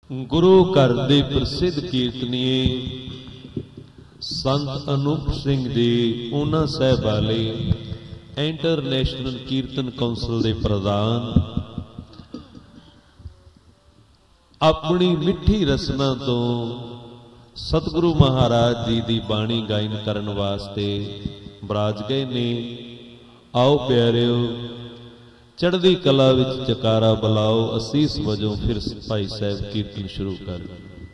गुरु घर दे प्रसिद्ध कीर्तनीए संत अनूप सिंह जी ऊना साहब वाले इंटरनेशनल कीर्तन कौंसल के प्रधान अपनी मिठी रसना तो सतगुरु महाराज जी की बाणी गायन करने वास्ते बराज गए ने। आओ प्यारिओ चढ़दी कला विच जकारा बुलाओ, असीस वजों फिर भाई साहब कीर्तन शुरू कर।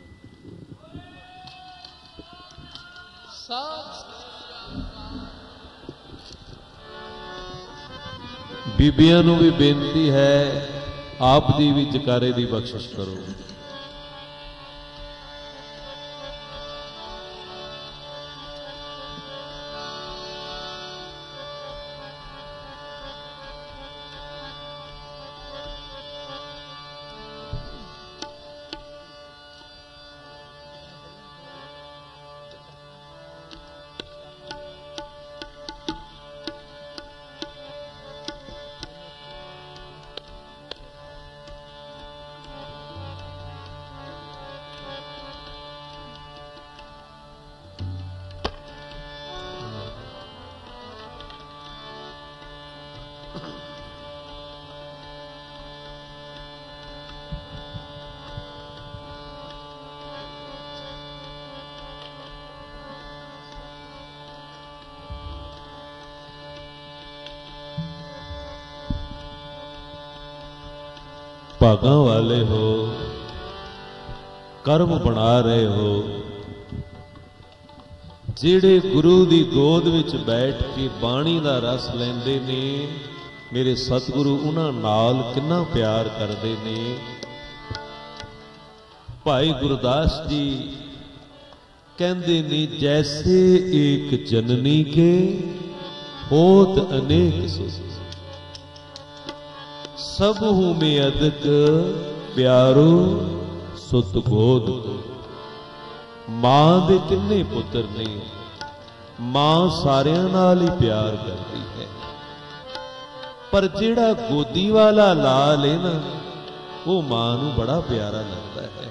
बीबियां नूं भी बेनती है आप दी भी जकारे दी बख्शिश करो। भागां वाले हो, कर्म बना रहे हो, जिहड़े गुरु दी गोद विच बैठ के बाणी दा रस लैंदे ने, मेरे सतगुरु उन्हां नाल किन्ना प्यार करदे ने। भाई गुरदास जी कहंदे ने जैसे एक जननी के होत अनेक सुख, सब हूं में अधिक प्यारो सुत गोद को। मां दे किन्ने पुत्र ने, मां सारियां नाल ही प्यार करती है, पर जिहड़ा गोदी वाला लाल है ना, वो मां नूं बड़ा प्यारा लगता है।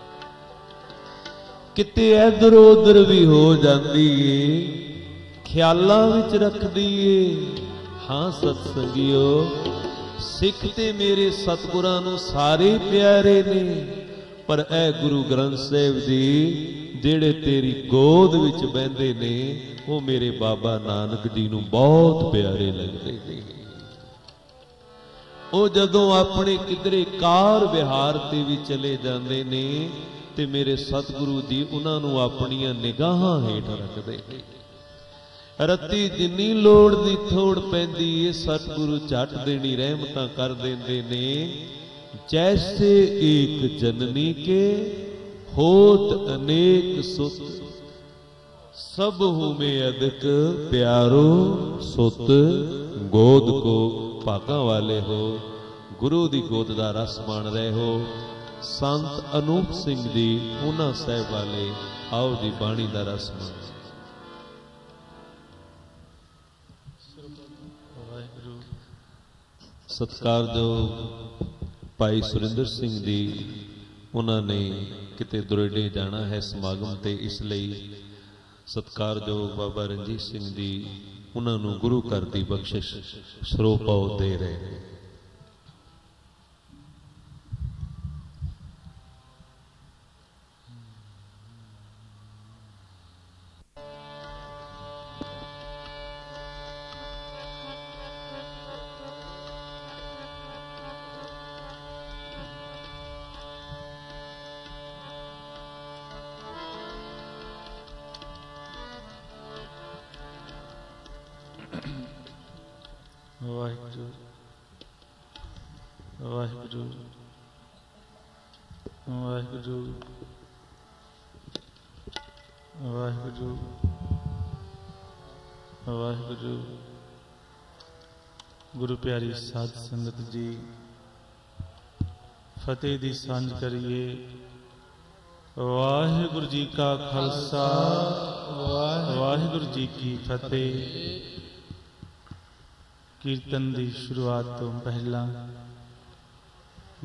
किते इधर उधर भी हो जाती है, ख्यालां विच रखदी है। हाँ सतसंगियो, सिख ते मेरे सतगुरां नूं सारे प्यारे ने, पर ऐ गुरु ग्रंथ साहिब जी जिहड़े तेरी गोद विच बहिंदे ने, वो मेरे बाबा नानक जी नूं बहुत प्यारे लगदे ने। वो जदों अपने किधरे कार विहार ते भी चले जांदे ने, ते मेरे सतगुरु जी उन्हां नूं अपणियां निगाहां हेठ रखदे ने। रत्ती जिन्नी लोड़ दी थोड़ पैंदी है, सतगुरु झट देनी रहमतां कर देंदे ने। जैसे एक जननी के होत अनेक सुत, सब हूं में अधिक प्यारो सुत गोद को। भागां वाले हो, गुरु दी गोद दा रस मान रहे हो। संत अनूप सिंह जी ऊना साहब वाले, आओ जी बाणी दा रस मान। सत्कारयोग भाई सुरिंदर सिंह जी, उन्होंने किते दुरेडे जाना है समागम ते, इसलिए सत्कारयोग बाबा रणजीत सिंह जी उन्होंने गुरु घर की बख्शिश सरोपाओ दे रहे हैं। वाहिगुरु वाहिगुरु वाहिगुरु वाहिगुरु वाहिगुरु। गुरु प्यारी साध संगत जी, फतेह दी सांझ करिए। वाहिगुरु जी का खालसा, वाहिगुरु जी की फतेह। कीर्तन की शुरुआत तो पहला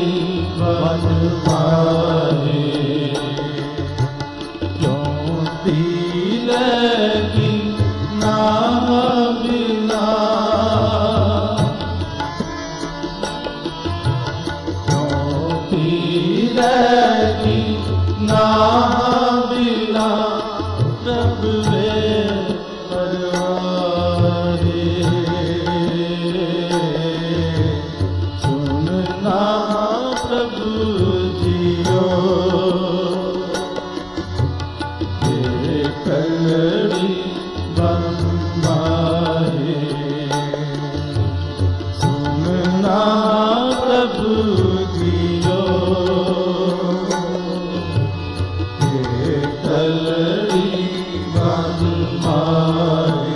बन पाए, क्यों तीरगी ना बिना, क्यों तीरगी ना बिना, प्रभु वे परवारे, सुनना प्रभु जियो, ये कलड़ी बंबाए, सुनना प्रभु जियो, ये कलड़ी बंबाए।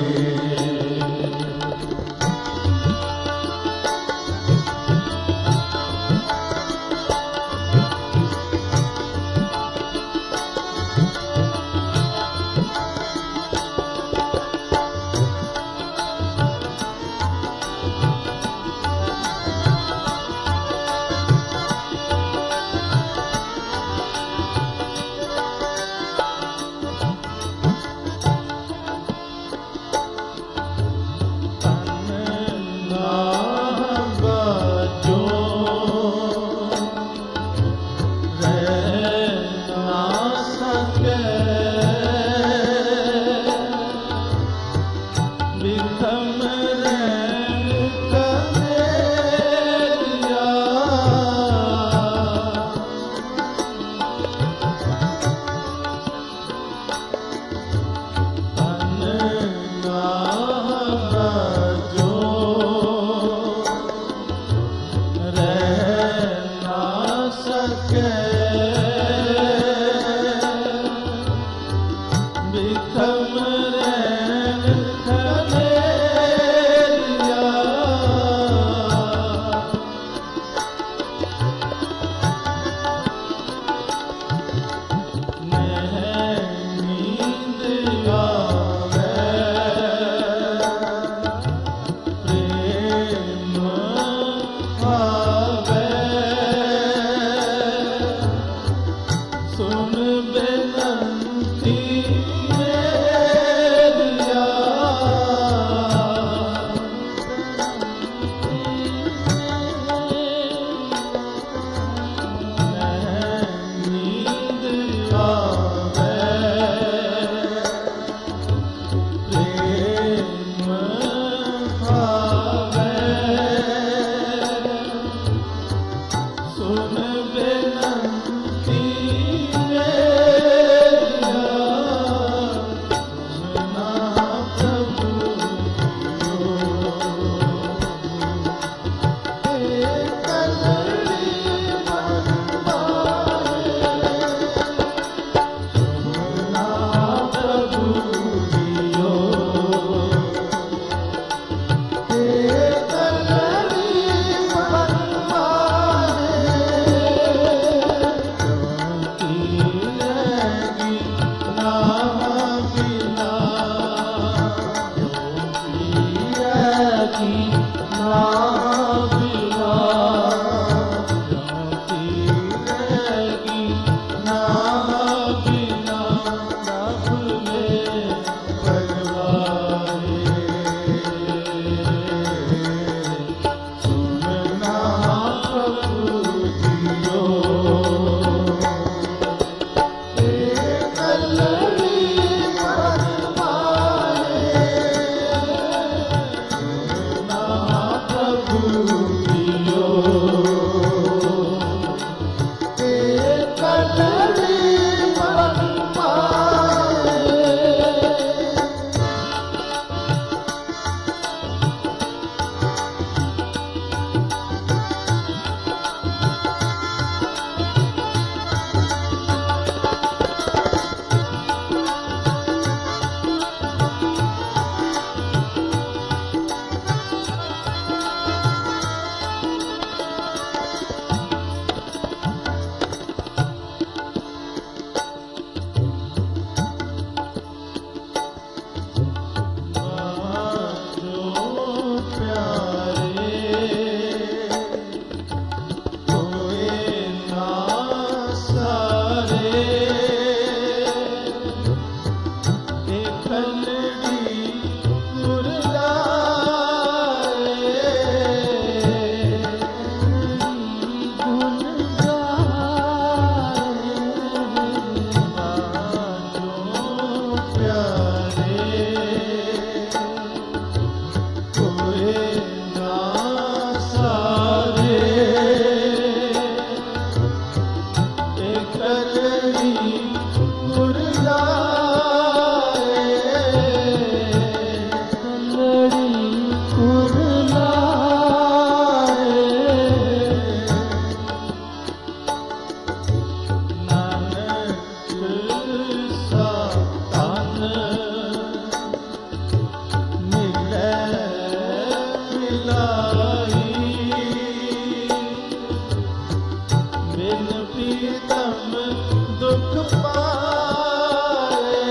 बिन प्रीतम दुख पाए,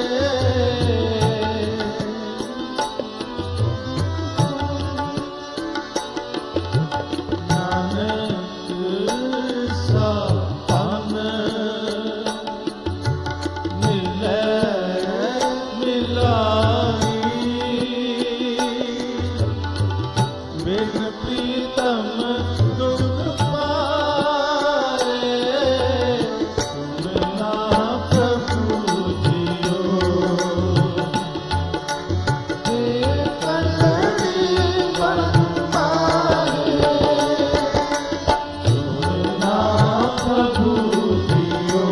नानक सा पान मिलै मिलाई, बिन प्रीतम दुख पाए, सुनना प्रभु जियो, हे कलड़ी बन पाए, सुनना प्रभु जियो,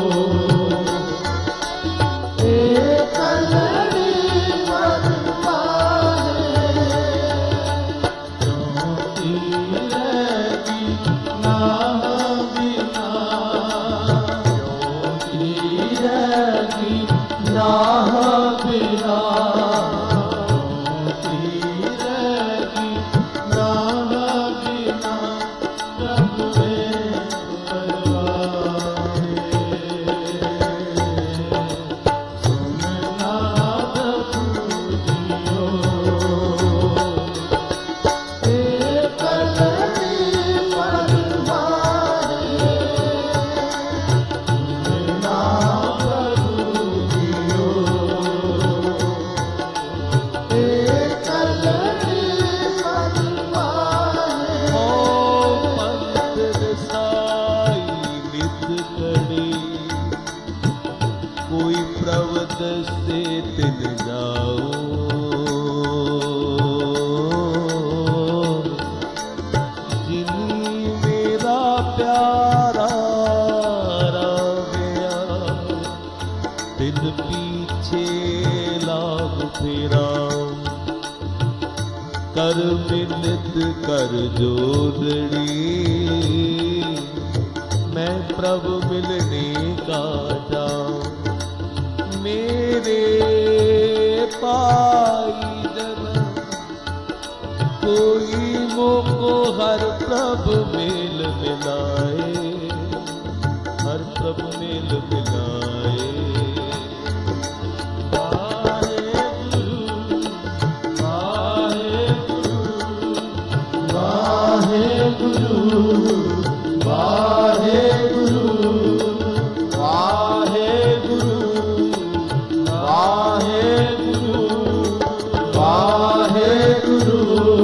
हे कलड़ी बन पाए, ज्योति लगी ना बिना, ज्योति लगी ना बिना, ज्योति लगी ना बिना, प्रभु में परवाए, सुनना प्रभु जियो, हे कलड़ी बन पाए, सुनना प्रभु जियो, हे कलड़ी बन पाए, ओ पंथ रसाई नित कड़ी, कोई प्रवद से तिन जाओ, जिनी मेरा प्यारा रावया, तिन पीछे लाग फेरा, कर मिन्नत कर जोदड़ी, मैं प्रभु मिलने का जाऊं, मेरे पाई जन कोई मोको हर प्रभु मेल मिलाए, हर प्रभु मेल मिलाए, वाहेगुरु वाहेगुरु वाहेगुरु वाहेगुरु वाहेगुरु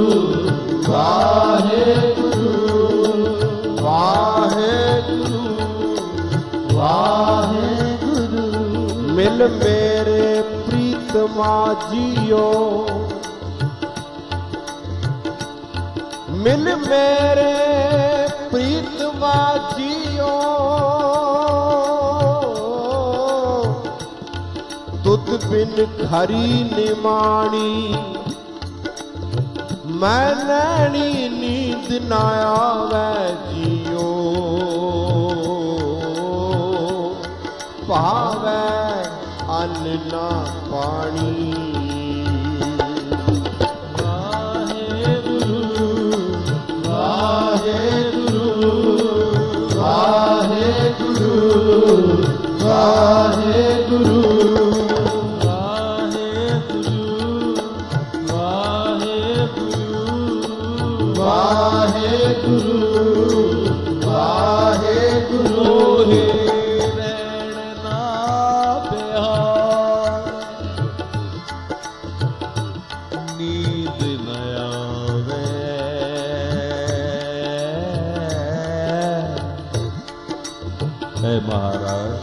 वाहेगुरु वाहेगुरु वाहेगुरु, मिल मेरे प्रीतमा जियो, मिल मेरे प्रीतमा जियो, तुद बिन खरी निमाणी, मैं नैनी नींद ना आवे जियो, भावे अन्न ना पानी, वाहेगुरु वाहेगुरु वाहेगुरु वाहेगुरु वाहेगुरु, हे रैण ना बिहार, नींद न आवे, है महाराज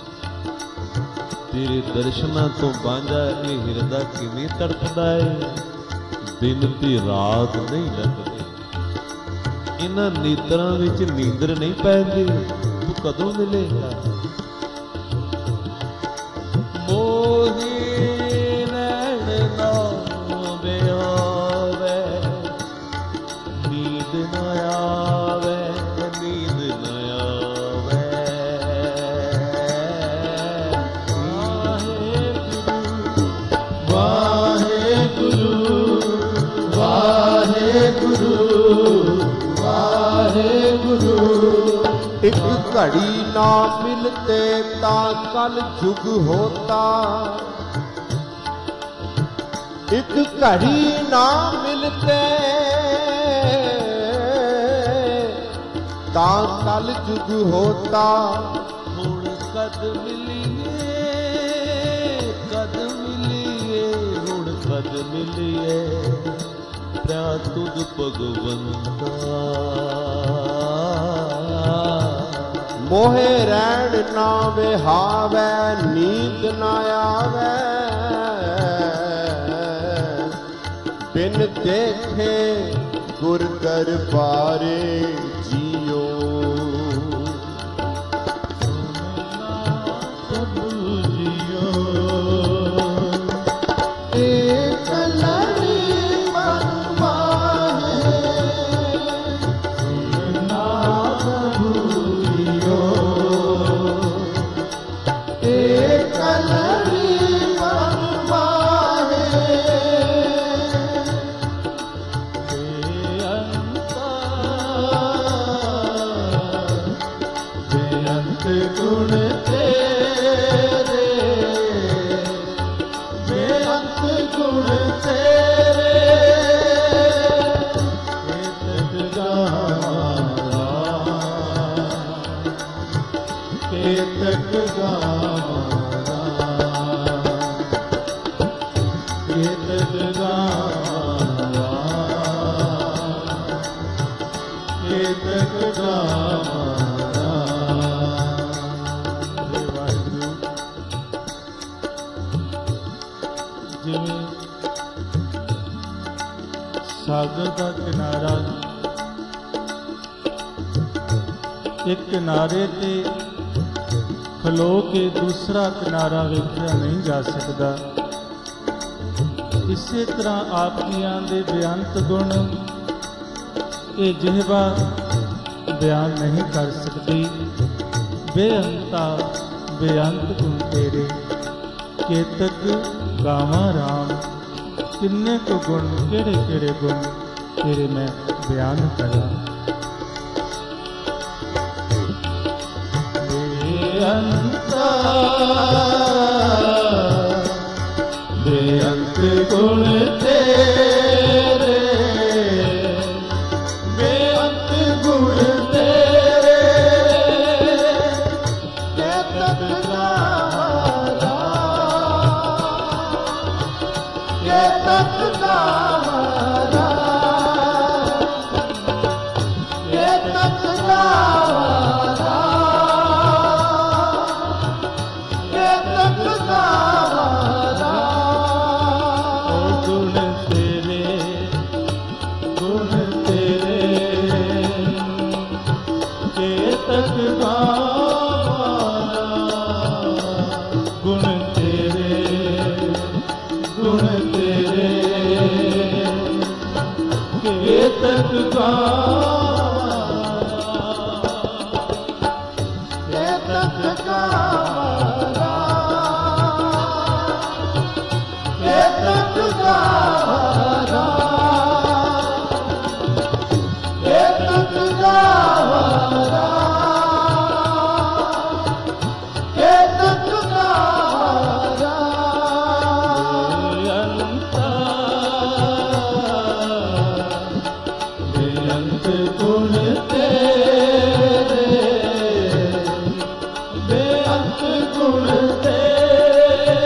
तेरे दर्शनां तो बांझा ਇਹ ਹਿਰਦਾ ਕਿਵੇਂ ਤੜਫਦਾ ਹੈ, ਦਿਨ ਤੇ ਰਾਤ ਨਹੀਂ ਲੱਗਦੇ, ਇਹਨਾਂ ਨੀਂਦਰਾਂ ਵਿੱਚ ਨੀਂਦਰ ਨਹੀਂ ਪੈਂਦੀ, ਤੂੰ ਕਦੋਂ ਮਿਲੇਗਾ, ਮੋਹੀ ਰਹਿਣ ਨਾ ਬਿਆਵੇ, ਨੀਂਦ ਨਾ ਆਵੇ, ਨੀਂਦ ਨਾ ਆਵੇ, वाहेगुरु वाहेगुरु वाहेगुरु, एक घड़ी ना मिलते ता कल जुग होता, एक घड़ी ना मिलते ता कल जुग होता। हुण कद मिलिए हुण कद मिलिए प्या तुझ भगवंता। मोहे रैण ना विहावै नींद ना आवे, बिन देखे गुर दरबारे जियो। एक लड़ी मन माहे सुनना भूलियो, एक लड़ी मन माहे बेअंत गुण तेरे, बेअंत गुण तेरे, केतक गावा, केतक गावा, केतक गावा। जिवें सागर का किनारा एक किनारे ते खलो के दूसरा किनारा वेखिया नहीं जा सकता, इसे तरह आप जियां दे बेअंत गुण ये जिहवा बयान नहीं कर सकती। बेअंता बेअंत गुण तेरे, केतक गावा राम। किन्ने को गुण केड़े केड़े गुण तेरे मैं बयान करा। बेअंता बेअंत गुण तेरे, बेअंत गुण तेरे, केतक गावा, केतक गावा, केतक गावा, केतक गावा। गुण तेरे, गुण तेरे, केतक गावा, गुण तेरे, गुण तेरे, केतक गावा, केतक गावा, केतक गावा, केतक गावा, केतक गावा। बेअंत गुण तेरे, बेअंत गुण तेरे,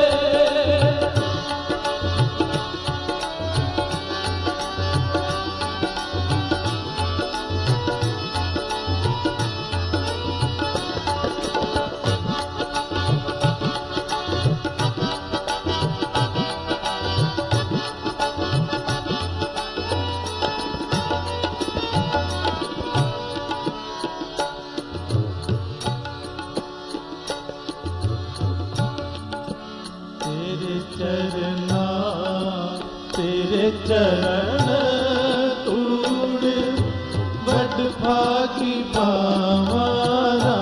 तेरे चरण तूड़ बड़ भागी पावारा।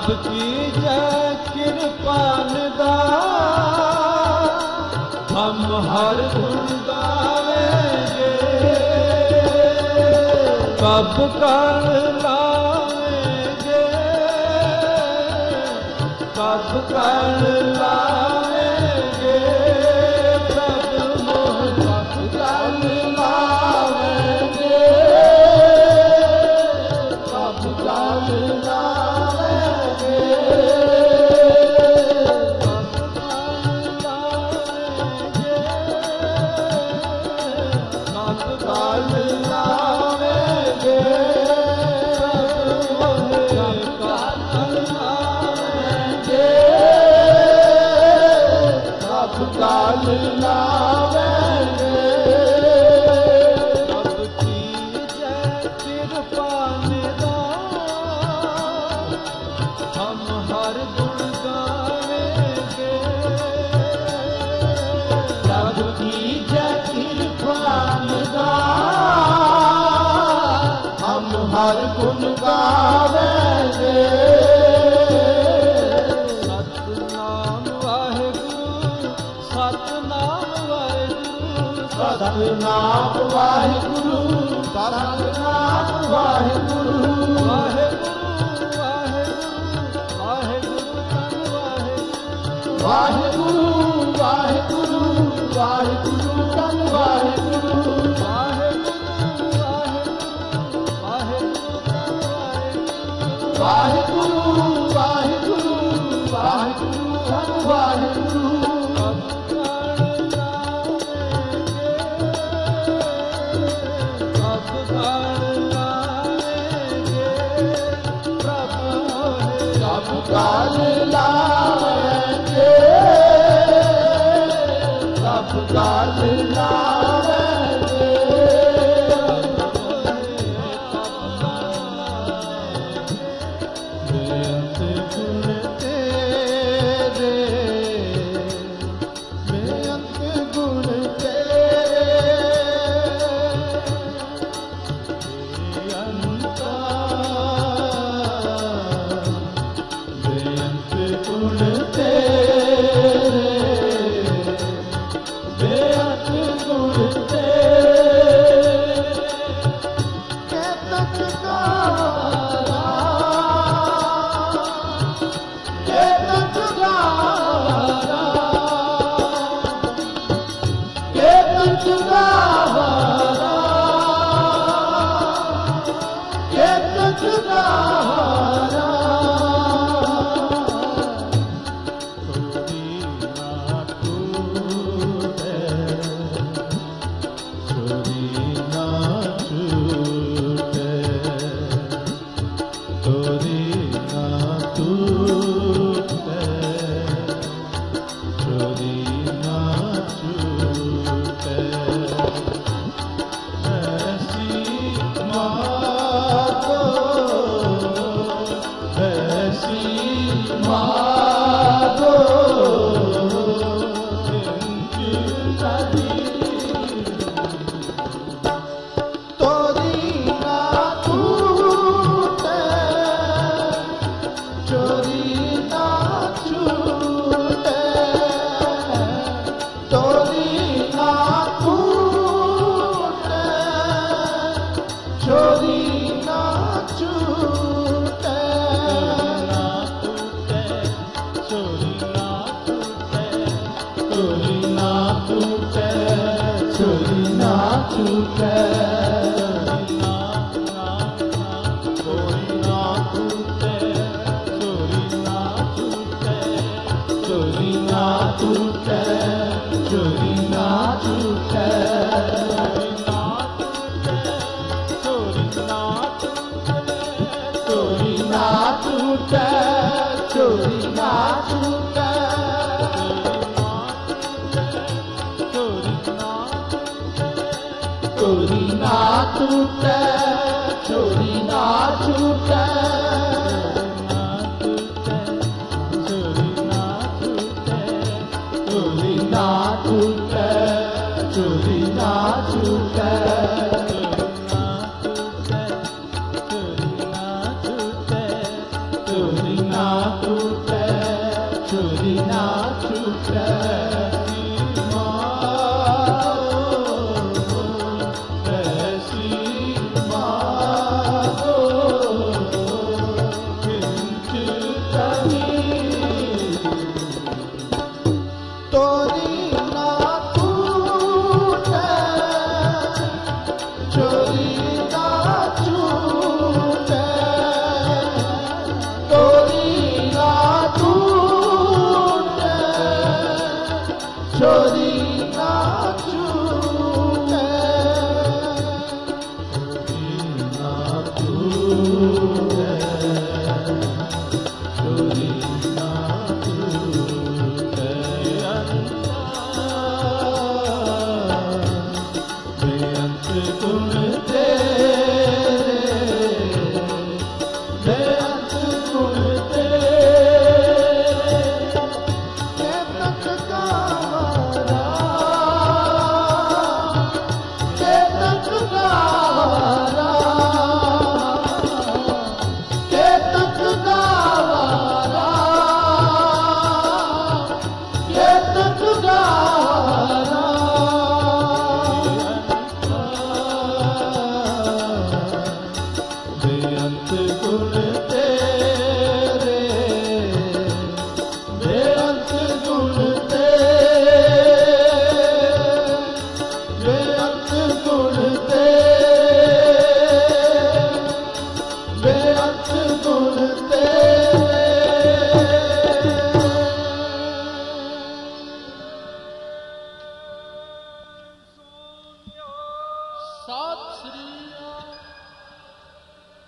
प्रभ की जय कृपा निदान, हम हर गुण गावेंगे, कब कर लावेंगे, कब कर लावेंगे, प्रभु मोह कब कर लावेंगे, कब कर लावेंगे, कब कर लावेंगे, कब काल लावेंगे, कब की जय कृपा निदान, हम हर गुण गावेंगे, प्रभु की जय कृपा निदान, हम हर गुण गावेंगे, सतनाम वाहेगुरु, सतनाम वाहेगुरु, सतनाम वाहेगुरु, सतनाम वाहेगुरु, वाहेगुरु वाहेगुरु वाहेगुरु धन वाहेगुरु, वाहेगुरु वाहेगुरु वाहेगुरु धन वाहेगुरु, वाहेगुरु वाहेगुरु वाहेगुरु वाहेगुरु वाहेगुरु वाहेगुरु धन वाहेगुरु, कब काल लावेंगे, प्रभु कब काल लावेंगे, कब काल लावेंगे, बेअंत गुण तेरे, बेअंत गुण तेरे, बेअंता, बेअंत गुण तेरे, बेअंत गुण तेरे, केतन गारा, केतन गारा, केतन गारा, केतन गारा, छोरी ना टूटे, छोरी ना छूटे, छोरी ना टूटे, छोरी ना छूटे, ऐसी माँ को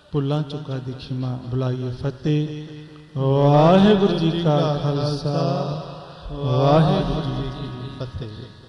ਭੁੱਲਾਂ ਚੁੱਕਾਂ ਦੀ ਖਿਮਾ, ਬੁਲਾਈਏ ਫਤਿਹ। ਵਾਹਿਗੁਰੂ ਜੀ ਕਾ ਖਾਲਸਾ, ਵਾਹਿਗੁਰੂ ਜੀ ਕੀ ਫਤਿਹ।